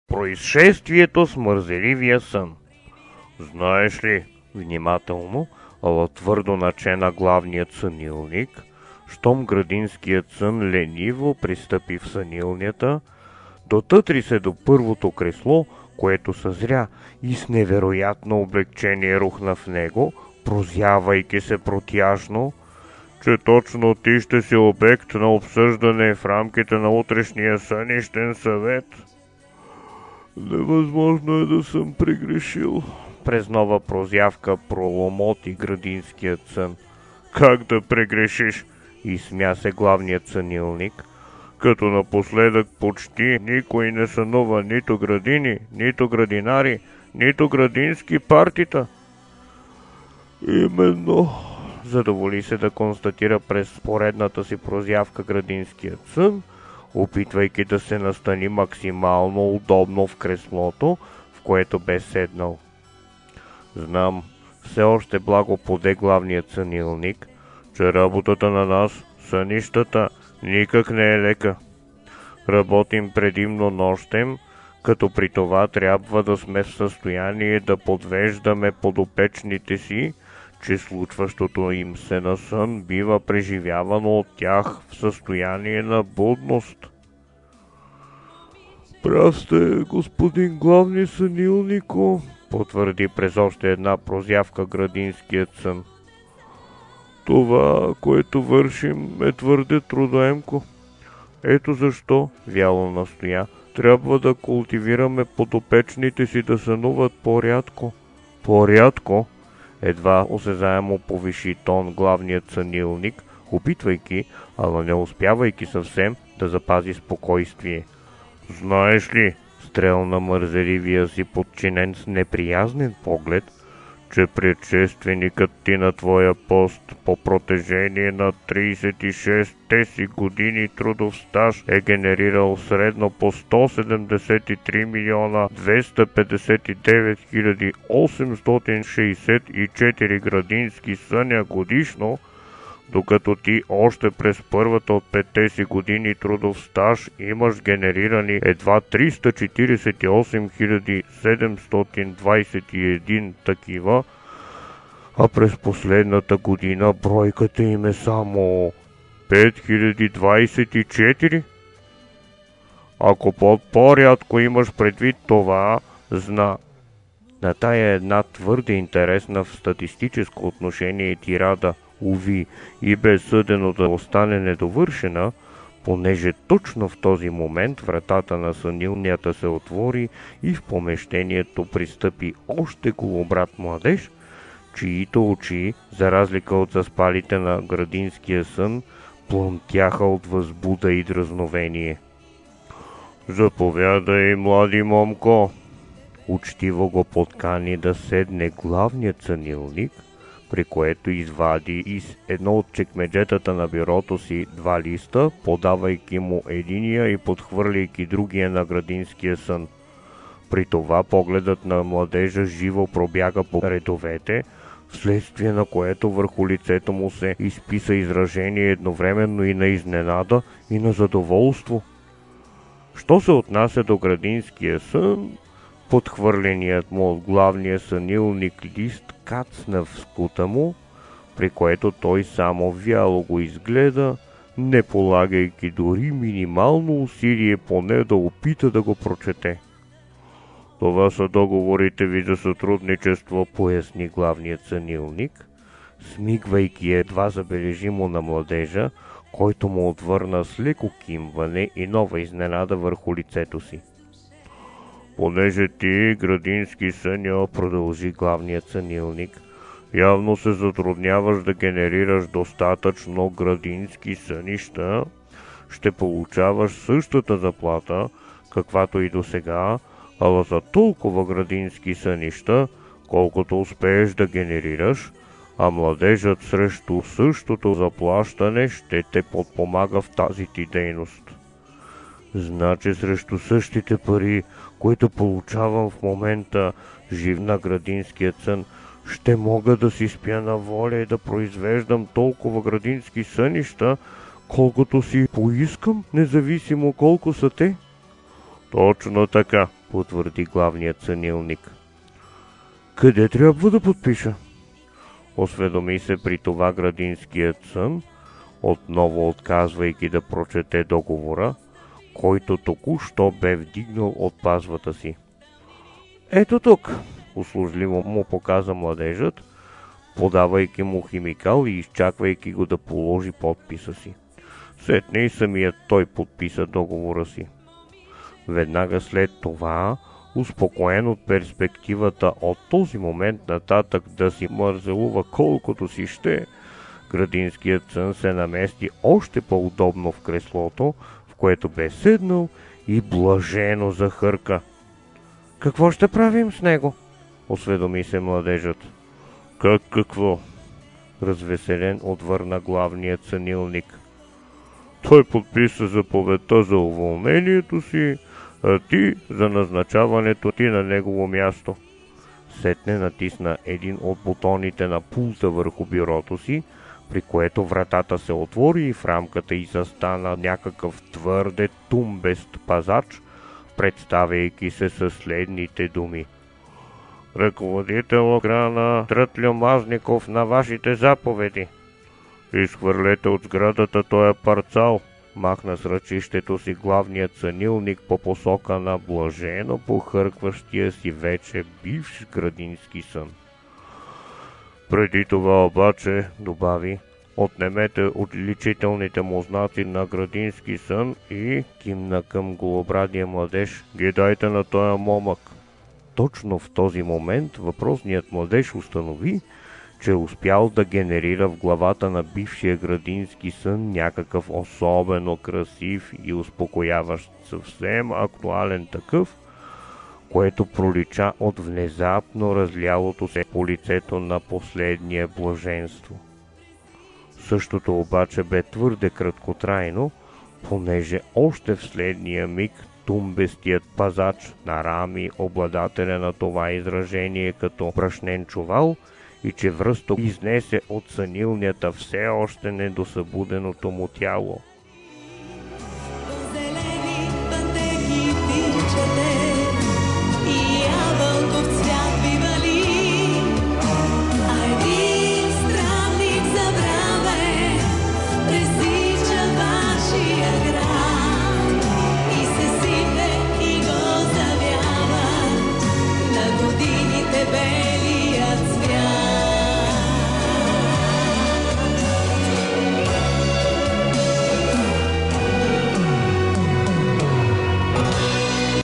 Произшествието с мързеливия сън. Знаеш ли, внимателно, ала твърдо начена главният сънилник, щом градинският сън лениво пристъпи в сънилнята, дотътри се до първото кресло, което съзря и с невероятно облегчение рухна в него, прозявайки се протяжно, че точно ти ще си обект на обсъждане в рамките на утрешния сънищен съвет. Невъзможно е да съм прегрешил. През нова прозявка проломоти градинският сън. Как да прегрешиш? Изсмя се главният сънилник. Като напоследък почти никой не сънува нито градини, нито градинари, нито градински партита. Именно, задоволи се да констатира през поредната си прозявка градинският сън, опитвайки да се настани максимално удобно в креслото, в което бе седнал. Знам, все още благо поде главният сънилник, че работата на нас, сънищата, никак не е лека. Работим предимно нощем, като при това трябва да сме в състояние да подвеждаме подопечните си, че случващото им се на сън бива преживявано от тях в състояние на будност. Прав сте, господин главни сънилнико, потвърди през още една прозявка градинският сън. Това, което вършим, е твърде трудоемко. Ето защо, вяло настоя, трябва да култивираме подопечните си да сънуват по-рядко. По-рядко? Едва осезаемо повиши тон главният сънилник, опитвайки, ала не успявайки съвсем да запази спокойствие. Знаеш ли, стрелна мързеливия си подчинен с неприязнен поглед, че предшественикът ти на твоя пост по протежение на 36-те си години трудов стаж е генерирал средно по 173 милиона 259 хиляди 864 градински съня годишно, докато ти още през първата от 5-те си години трудов стаж имаш генерирани едва 348 721 такива, а през последната година бройката им е само 5024. Ако по-рядко имаш предвид това, зна. На тая една твърде интересна в статистическо отношение тирада, уви, и бе съдено да остане недовършена, понеже точно в този момент вратата на сънилнята се отвори и в помещението пристъпи още голобрат младеж, чиито очи, за разлика от заспалите на градинския сън, плъмтяха от възбуда и дразновение. Заповядай, млади момко. Учтиво го подкани да седне главният сънилник, при което извади из едно от чекмеджетата на бюрото си 2 листа, подавайки му единия и подхвърляйки другия на градинския сън. При това погледът на младежа живо пробяга по редовете, вследствие на което върху лицето му се изписа изражение едновременно и на изненада, и на задоволство. Що се отнася до градинския сън, подхвърленият му от главния сънилник лист кацна в скута му, при което той само вяло го изгледа, не полагайки дори минимално усилие поне да опита да го прочете. Това са договорите ви за сътрудничество, поясни главният сънилник, смигвайки едва забележимо на младежа, който му отвърна с леко кимване и нова изненада върху лицето си. Понеже ти, градински съня, продължи главният сънилник, явно се затрудняваш да генерираш достатъчно градински сънища, ще получаваш същата заплата, каквато и досега, ала за толкова градински сънища, колкото успееш да генерираш, а младежът срещу същото заплащане ще те подпомага в тази ти дейност. Значи срещу същите пари, които получавам в момента, жив на градинският сън, ще мога да си спя на воля и да произвеждам толкова градински сънища, колкото си поискам, независимо колко са те? Точно така. потвърди главният сънилник. Къде трябва да подпиша? Осведоми се при това градинският сън, отново отказвайки да прочете договора, който току-що бе вдигнал от пазвата си. Ето тук, услужливо му показа младежът, подавайки му химикал и изчаквайки го да положи подписа си. Сетне и самият той подписа договора си. Веднага след това, успокоен от перспективата от този момент нататък да си мързелува колкото си ще, градинският сън се намести още по-удобно в креслото, в което бе седнал, и блажено захърка. Какво ще правим с него? Осведоми се младежът. Какво? Развеселен отвърна главният сънилник. Той подписа заповедта за уволнението си, а ти за назначаването ти на негово място. Сетне натисна един от бутоните на пулта върху бюрото си, при което вратата се отвори и в рамката й застана някакъв твърде тумбест пазач, представяйки се със следните думи. Ръководител охрана Трътлю Мазников на вашите заповеди. Изхвърлете от сградата тоя парцал, махна с ръчището си главният сънилник по посока на блажено похъркващия си вече бивш градински сън. Преди това обаче, добави, отнемете отличителните му знаци на градински сън и кимна към голобрадия младеж. Ги дайте на тоя момък. Точно в този момент въпросният младеж установи, че е успял да генерира в главата на бившия градински сън някакъв особено красив и успокояващ, съвсем актуален такъв, което пролича от внезапно разлялото се по лицето на последния блаженство. Същото обаче бе твърде краткотрайно, понеже още в следния миг тумбестият пазач нарами обладателя на това изражение като брашнен чувал и че връсто изнесе от сънилнята все още недосъбуденото му тяло.